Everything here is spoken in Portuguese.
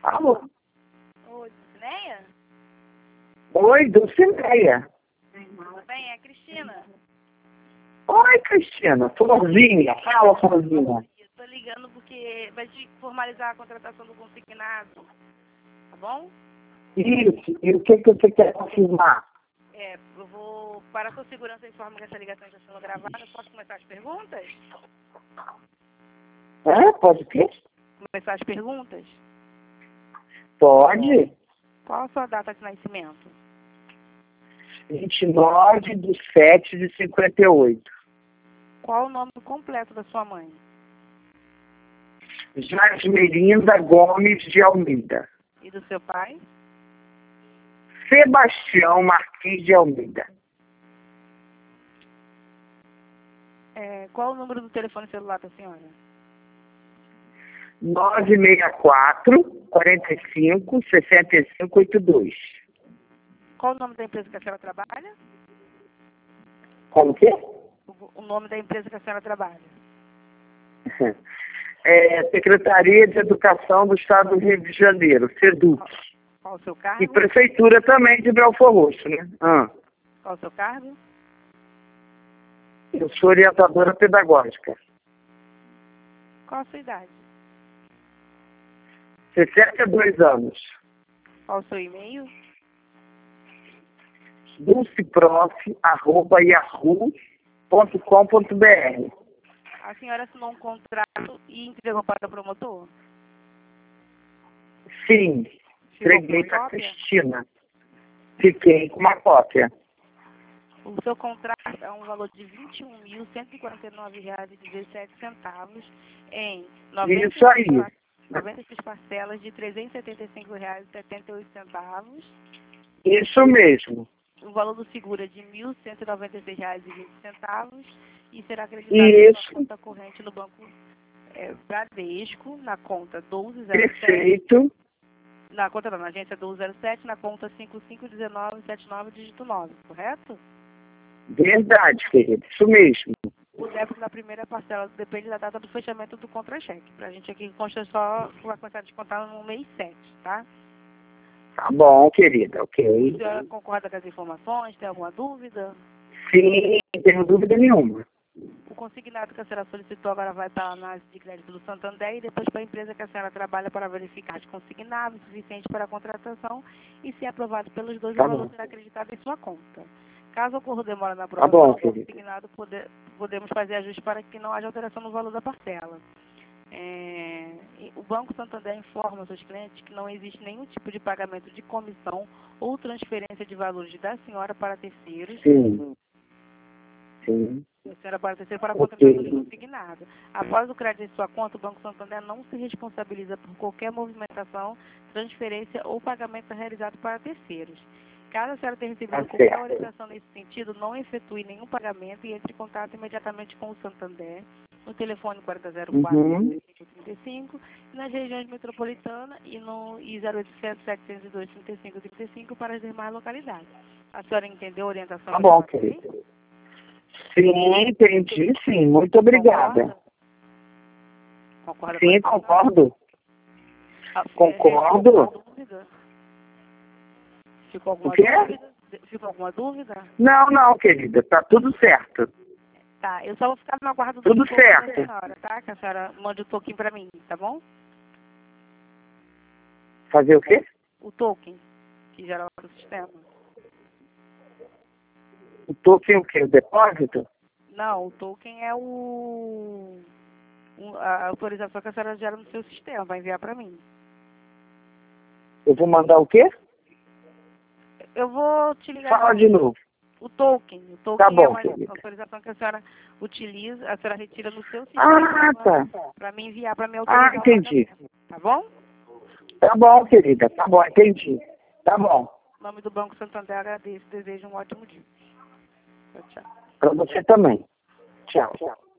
Alô? Oi, Dulcineia? Oi, Dulcineia. Tudo bem? É a Cristina. Oi, Cristina. Florzinha. Fala, Florzinha. Eu tô ligando porque vai te formalizar a contratação do consignado. Tá bom? Isso. E o que você quer confirmar? Eu vou, para a sua segurança, informo que essa ligação está sendo gravada. Posso começar as perguntas? Pode quê? Começar as perguntas? Pode. Qual a sua data de nascimento? 29/7/58. Qual o nome completo da sua mãe? Jasmirinda Gomes de Almeida. E do seu pai? Sebastião Martins de Almeida. Qual o número do telefone celular da senhora? 964-45-6582. Qual o nome da empresa que a senhora trabalha? Como que? O nome da empresa que a senhora trabalha. Secretaria de Educação do Estado do Rio de Janeiro, SEDUC. Qual o seu cargo? E Prefeitura também de Belford Roxo, né? Qual o seu cargo? Eu sou orientadora pedagógica. Qual a sua idade? 62 anos. Qual o seu e-mail? dulceprof@yahoo.com.br. A senhora assinou um contrato e entregou para o promotor? Sim, Ficou com entreguei uma para cópia? Cristina. Fiquei com uma cópia. O seu contrato é um valor de R$ 21.149,17 em Isso aí. 96 parcelas de R$ 375,78. Isso mesmo. O valor do seguro é de R$ 1.196,20 e será acreditado Isso. na conta corrente no banco Bradesco, na conta 1207. Perfeito. Na conta não, na agência 1207, na conta 551979, dígito 9, correto? Verdade, querido. Isso mesmo. O débito da primeira parcela depende da data do fechamento do contra-cheque. Pra gente aqui consta só, vai começar a descontar no mês 7, tá? Tá bom, querida. Ok. A senhora concorda com as informações? Tem alguma dúvida? Sim, não tenho dúvida nenhuma. O consignado que a senhora solicitou agora vai para a análise de crédito do Santander e depois para a empresa que a senhora trabalha para verificar se consignado suficiente para a contratação e, se aprovado pelos dois, o valor será acreditado em sua conta. Caso ocorra demora na aprovação do consignado, podemos fazer ajuste para que não haja alteração no valor da parcela. O Banco Santander informa seus clientes que não existe nenhum tipo de pagamento de comissão ou transferência de valores da senhora para terceiros. Sim. Sim. A senhora para terceiro para a contratação de consignado. Após o crédito em sua conta, o Banco Santander não se responsabiliza por qualquer movimentação, transferência ou pagamento realizado para terceiros. Caso a senhora tenha recebido qualquer orientação nesse sentido, não efetue nenhum pagamento e entre em contato imediatamente com o Santander no telefone 4004-3535 e nas regiões metropolitanas e 0800-702-3535 para as demais localidades. A senhora entendeu a orientação? Tá bom, querida. Sim, entendi, sim. Muito obrigada. Concorda? Sim, concordo. Concordo. Ficou alguma dúvida? Ficou alguma dúvida? Não, querida. Tá tudo certo. Tá, eu só vou ficar no aguardo do Tudo certo. da senhora, tá? Que a senhora mande o token pra mim, tá bom? Fazer o quê? O token, que gera o sistema. O token o quê? O depósito? Não, o token é a autorização que a senhora gera no seu sistema, vai enviar pra mim. Eu vou mandar o quê? Eu vou te ligar. Fala de novo. O token Tá bom, é uma querida. autorização que a senhora utiliza, a senhora retira no seu sistema Tá. para me enviar para me autorizar. Entendi. Tá bom? Tá bom, querida. Tá bom, entendi. Tá bom. Em nome do Banco Santander, agradeço. Desejo um ótimo dia. Tchau, tchau. Pra você também. Tchau.